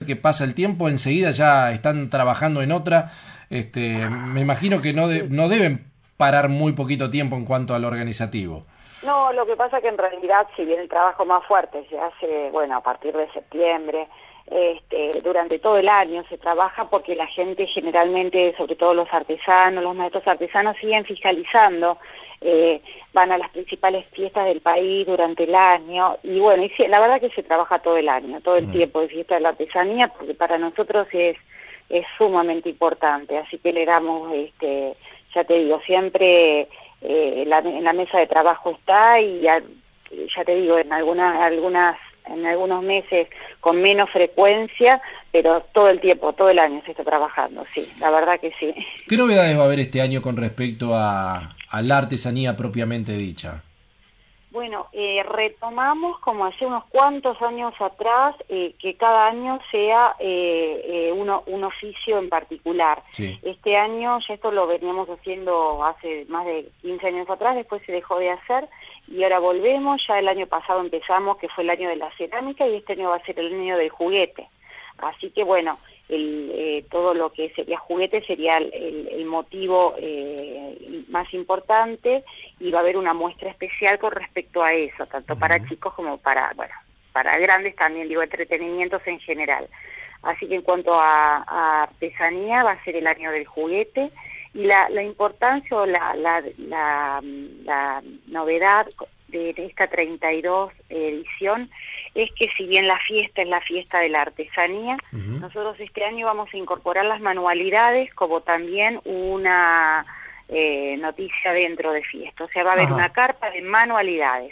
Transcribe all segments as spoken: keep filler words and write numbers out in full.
que pasa el tiempo, enseguida ya están trabajando en otra. Este, me imagino que no, de, no deben parar muy poquito tiempo en cuanto al organizativo. No, lo que pasa que en realidad, si bien el trabajo más fuerte se hace, bueno, a partir de septiembre, este, durante todo el año se trabaja porque la gente generalmente, sobre todo los artesanos, los maestros artesanos, siguen fiscalizando, eh, van a las principales fiestas del país durante el año, y bueno, y sí, la verdad que se trabaja todo el año, todo el tiempo de fiesta de la artesanía, porque para nosotros es, es sumamente importante, así que le damos, este, ya te digo, siempre... Eh, la, en la mesa de trabajo está y ya, ya te digo, en algunas, algunas, en algunos meses con menos frecuencia, pero todo el tiempo, todo el año se está trabajando, sí, la verdad que sí. ¿Qué novedades va a haber este año con respecto a, a la artesanía propiamente dicha? Bueno, eh, retomamos como hace unos cuantos años atrás eh, que cada año sea eh, eh, uno, un oficio en particular. Sí. Este año, ya esto lo veníamos haciendo hace más de quince años atrás, después se dejó de hacer y ahora volvemos. Ya el año pasado empezamos, que fue el año de la cerámica, y este año va a ser el año del juguete. Así que bueno, el, eh, todo lo que sería juguete sería el, el, el motivo eh, más importante, y va a haber una muestra especial con respecto a eso, tanto uh-huh. para chicos como para, bueno, para grandes también, digo, entretenimientos en general. Así que en cuanto a, a artesanía, va a ser el año del juguete, y la, la importancia o la, la, la, la novedad de esta treinta y dos edición es que, si bien la fiesta es la fiesta de la artesanía, uh-huh. nosotros este año vamos a incorporar las manualidades como también una eh, noticia dentro de fiesta. O sea, va a haber uh-huh. una carpa de manualidades,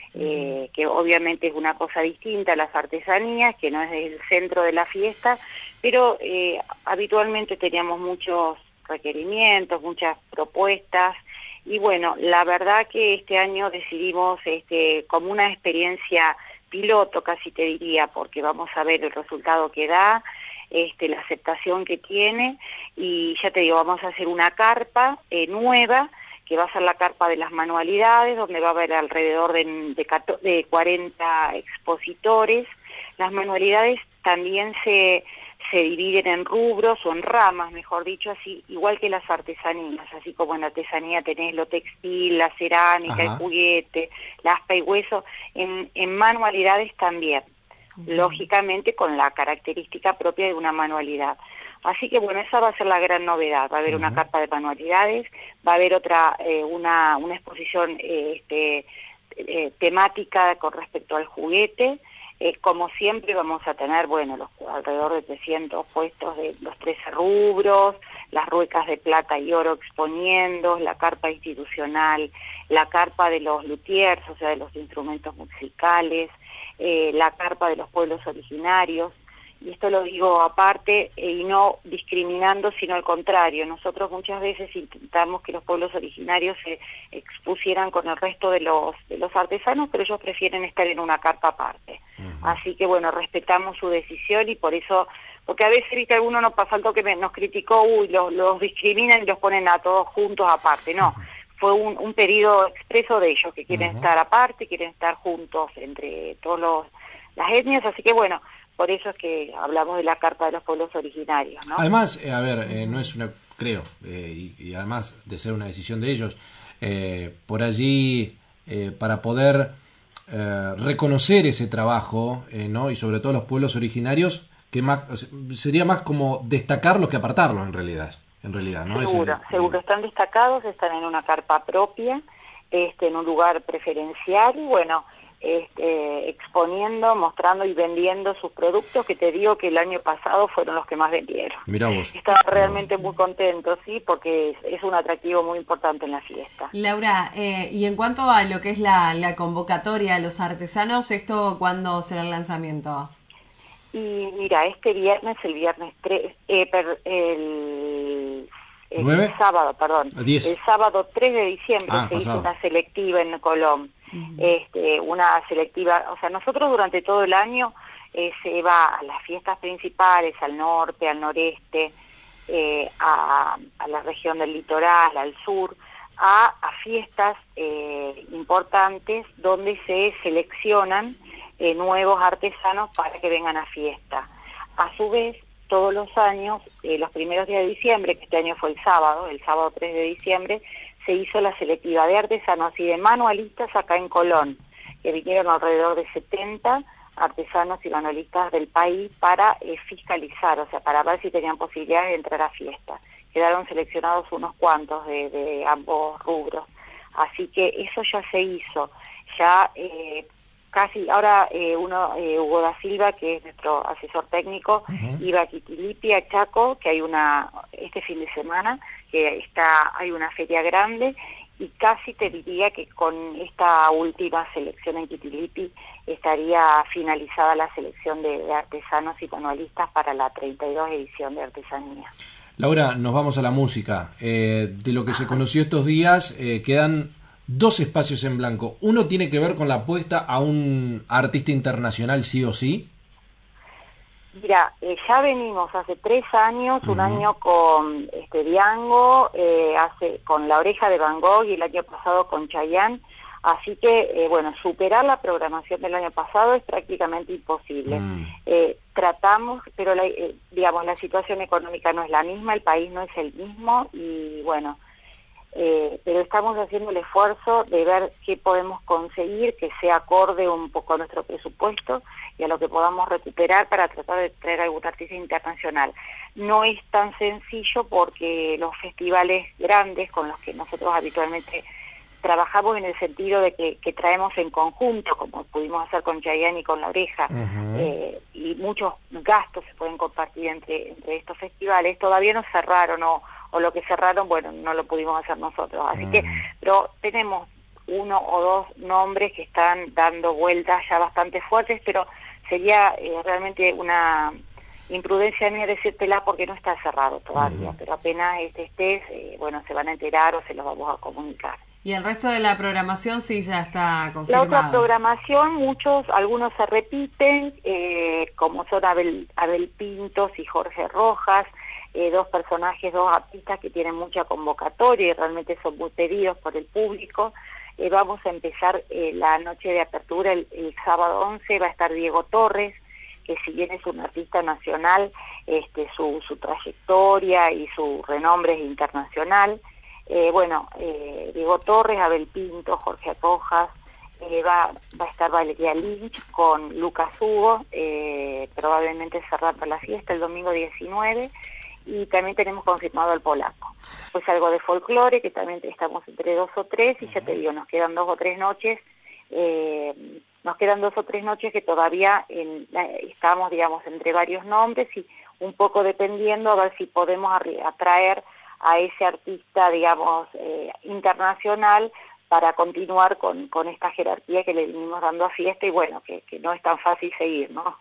eh, que obviamente es una cosa distinta a las artesanías, que no es el centro de la fiesta, pero eh, habitualmente teníamos muchos requerimientos, muchas propuestas. Y bueno, la verdad que este año decidimos, este, como una experiencia piloto, casi te diría, porque vamos a ver el resultado que da, este, la aceptación que tiene, y ya te digo, vamos a hacer una carpa eh, nueva, que va a ser la carpa de las manualidades, donde va a haber alrededor de, de, de cuarenta expositores. Las manualidades también se... se dividen en rubros o en ramas, mejor dicho, así igual que las artesanías, así como en la artesanía tenés lo textil, la cerámica, Ajá. el juguete, la aspa y hueso, en, en manualidades también, uh-huh. lógicamente con la característica propia de una manualidad. Así que bueno, esa va a ser la gran novedad, va a haber uh-huh. una carpa de manualidades, va a haber otra, eh, una, una exposición eh, este, eh, temática con respecto al juguete. Eh, como siempre vamos a tener, bueno, los, alrededor de trescientos puestos de los trece rubros, las ruecas de plata y oro exponiendo, la carpa institucional, la carpa de los luthiers, o sea, de los instrumentos musicales, eh, la carpa de los pueblos originarios. Y esto lo digo aparte eh, y no discriminando, sino al contrario. Nosotros muchas veces intentamos que los pueblos originarios se expusieran con el resto de los, de los artesanos, pero ellos prefieren estar en una carpa aparte. Uh-huh. Así que bueno, respetamos su decisión, y por eso, porque a veces, viste, alguno nos faltó que me, nos criticó, uy, los, los discriminan y los ponen a todos juntos aparte. No, uh-huh. fue un, un pedido expreso de ellos, que quieren uh-huh. estar aparte, quieren estar juntos entre todos los las etnias, así que bueno, por eso es que hablamos de la carpa de los pueblos originarios, ¿no? Además, eh, a ver, eh, no es una, creo, eh, y, y además de ser una decisión de ellos, eh, por allí, eh, para poder eh, reconocer ese trabajo, eh, ¿no? Y sobre todo los pueblos originarios, que más o sea, sería más como destacarlos que apartarlos en realidad, en realidad, ¿no? Seguro, Ese, seguro, eh, están destacados, están en una carpa propia, este, en un lugar preferencial, y bueno, Este, exponiendo, mostrando y vendiendo sus productos, que te digo que el año pasado fueron los que más vendieron. Mirá vos. Estaba realmente muy contento, sí, porque es, es un atractivo muy importante en la fiesta. Laura, eh, y en cuanto a lo que es la, la convocatoria a los artesanos, ¿esto cuándo será el lanzamiento? Y mira, este viernes, el viernes tres, eh, per, el, el, el sábado, perdón, diez. El sábado tres de diciembre ah, se pasado. hizo una selectiva en Colón. Este, una selectiva, o sea, nosotros durante todo el año eh, se va a las fiestas principales, al norte, al noreste, eh, a, a la región del litoral, al sur, a, a fiestas eh, importantes donde se seleccionan eh, nuevos artesanos para que vengan a fiesta. A su vez, todos los años, eh, los primeros días de diciembre, que este año fue el sábado, el sábado tres de diciembre, se hizo la selectiva de artesanos y de manualistas acá en Colón, que vinieron alrededor de setenta artesanos y manualistas del país para eh, fiscalizar, o sea, para ver si tenían posibilidades de entrar a fiesta. Quedaron seleccionados unos cuantos de, de ambos rubros. Así que eso ya se hizo. Ya eh, casi, ahora eh, uno, eh, Hugo da Silva, que es nuestro asesor técnico, uh-huh. iba a Quitilipi, a Chaco, que hay una, este fin de semana, que está, hay una feria grande, y casi te diría que con esta última selección en Quitilipi estaría finalizada la selección de, de artesanos y manualistas para la treinta y dos edición de artesanía. Laura, nos vamos a la música. Eh, de lo que se conoció estos días, eh, quedan dos espacios en blanco. Uno tiene que ver con la apuesta a un artista internacional sí o sí. Mira, eh, ya venimos hace tres años, uh-huh. un año con este Diango, eh, hace con La Oreja de Van Gogh y el año pasado con Chayanne, así que, eh, bueno, superar la programación del año pasado es prácticamente imposible. Mm. Eh, tratamos, pero la, eh, digamos, la situación económica no es la misma, el país no es el mismo y, bueno, Eh, pero estamos haciendo el esfuerzo de ver qué podemos conseguir que sea acorde un poco a nuestro presupuesto y a lo que podamos recuperar para tratar de traer algún artista internacional. No es tan sencillo porque los festivales grandes con los que nosotros habitualmente trabajamos en el sentido de que, que traemos en conjunto, como pudimos hacer con Chayanne y con La Oreja, uh-huh. eh, y muchos gastos se pueden compartir entre, entre estos festivales, todavía no cerraron o, o lo que cerraron, bueno, no lo pudimos hacer nosotros. Así uh-huh. que, pero tenemos uno o dos nombres que están dando vueltas ya bastante fuertes, pero sería eh, realmente una imprudencia mía decírtela porque no está cerrado todavía, uh-huh. pero apenas este estés, eh, bueno, se van a enterar o se los vamos a comunicar. Y el resto de la programación sí ya está confirmado. La otra programación, muchos, algunos se repiten, eh, como son Abel, Abel Pintos y Jorge Rojas, eh, dos personajes, dos artistas que tienen mucha convocatoria y realmente son muy pedidos por el público. Eh, vamos a empezar eh, la noche de apertura el, el sábado once, va a estar Diego Torres, que si bien es un artista nacional, este, su, su trayectoria y su renombre es internacional. Eh, bueno, eh, Diego Torres, Abel Pinto, Jorge Rojas, eh, va, va a estar Valeria Lynch con Lucas Hugo, eh, probablemente cerrando la fiesta el domingo diecinueve, y también tenemos confirmado al polaco. Pues algo de folclore, que también estamos entre dos o tres, y ya te digo, nos quedan dos o tres noches, eh, nos quedan dos o tres noches que todavía en, estamos, digamos, entre varios nombres, y un poco dependiendo a ver si podemos atraer a ese artista, digamos, eh, internacional para continuar con, con esta jerarquía que le vinimos dando a fiesta y bueno, que, que no es tan fácil seguir, ¿no?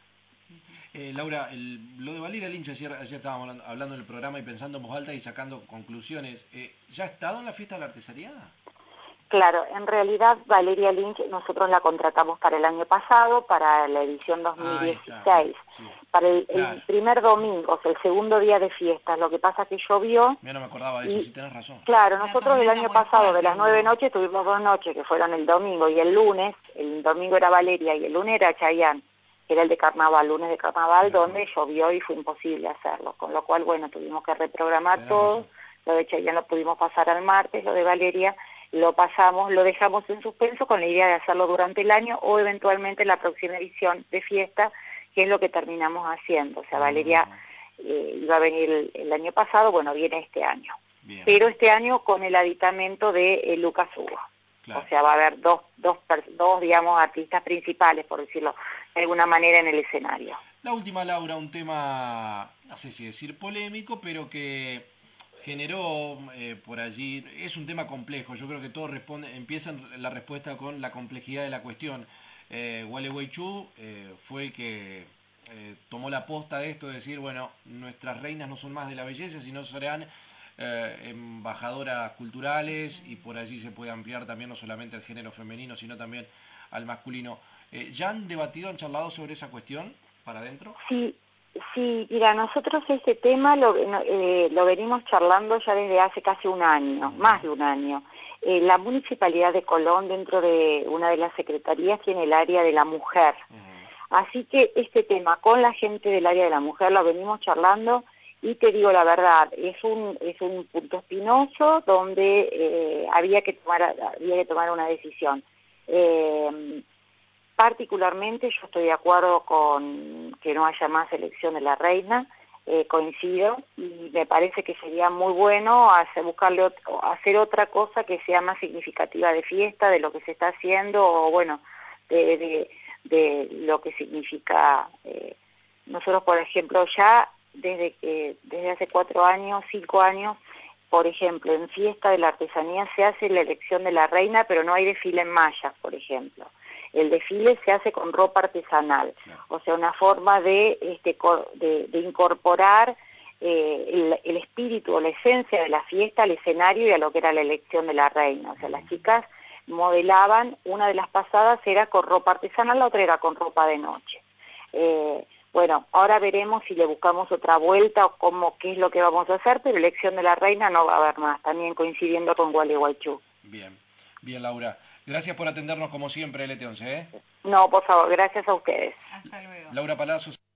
Eh, Laura, el, lo de Valeria Lynch, ayer, ayer estábamos hablando, hablando en el programa y pensando en voz alta y sacando conclusiones, eh, ¿ya ha estado en la fiesta de la artesanía? Claro, en realidad Valeria Lynch nosotros la contratamos para el año pasado, para la edición dos mil dieciséis, sí. para el, claro. el primer domingo, o sea, el segundo día de fiestas. Lo que pasa que llovió. Mira, no me acordaba de eso, y, sí tenés razón. Claro, nosotros el año pasado fuerte, de las nueve ¿no? noches tuvimos dos noches que fueron el domingo y el lunes. El domingo era Valeria y el lunes era Chayanne, que era el de carnaval, lunes de carnaval, sí, donde sí. llovió y fue imposible hacerlo. Con lo cual, bueno, tuvimos que reprogramar tenés todo. Razón. Lo de Chayanne lo pudimos pasar al martes, lo de Valeria lo pasamos, lo dejamos en suspenso con la idea de hacerlo durante el año o eventualmente en la próxima edición de fiesta, que es lo que terminamos haciendo. O sea, Valeria eh, iba a venir el, el año pasado, bueno, viene este año. Bien. Pero este año con el aditamento de eh, Lucas Hugo. Claro. O sea, va a haber dos, dos, dos, digamos, artistas principales, por decirlo de alguna manera, en el escenario. La última, Laura, un tema, no sé si decir polémico, pero que generó eh, por allí, es un tema complejo, yo creo que todos responden, empiezan la respuesta con la complejidad de la cuestión. eh, Wale Weichu eh, fue el que eh, tomó la posta de esto, de decir, bueno, nuestras reinas no son más de la belleza, sino serán eh, embajadoras culturales, y por allí se puede ampliar también no solamente al género femenino, sino también al masculino. Eh, ¿ya han debatido, han charlado sobre esa cuestión para adentro? Sí. Sí, mira, nosotros este tema lo, eh, lo venimos charlando ya desde hace casi un año, más de un año. Eh, la Municipalidad de Colón, dentro de una de las secretarías, tiene el área de la mujer. Así que este tema con la gente del área de la mujer lo venimos charlando y te digo la verdad, es un es un punto espinoso donde eh, había que tomar había que tomar una decisión. Eh, particularmente yo estoy de acuerdo con que no haya más elección de la reina, eh, coincido, y me parece que sería muy bueno hacer, buscarle ot hacer otra cosa que sea más significativa de fiesta, de lo que se está haciendo, o bueno, de, de, de lo que significa. Eh, nosotros, por ejemplo, ya desde que desde hace cuatro años, cinco años, por ejemplo, en Fiesta de la Artesanía se hace la elección de la reina, pero no hay desfile en mallas, por ejemplo. El desfile se hace con ropa artesanal, o sea, una forma de, este, de, de incorporar eh, el, el espíritu o la esencia de la fiesta al escenario y a lo que era la elección de la reina. O sea, las chicas modelaban, una de las pasadas era con ropa artesanal, la otra era con ropa de noche. Eh, bueno, ahora veremos si le buscamos otra vuelta o cómo, qué es lo que vamos a hacer, pero elección de la reina no va a haber más, también coincidiendo con Gualeguaychú. Bien, bien, Laura. Gracias por atendernos como siempre, L T once, ¿eh? No, por favor, gracias a ustedes. Hasta luego. Laura Palazzo.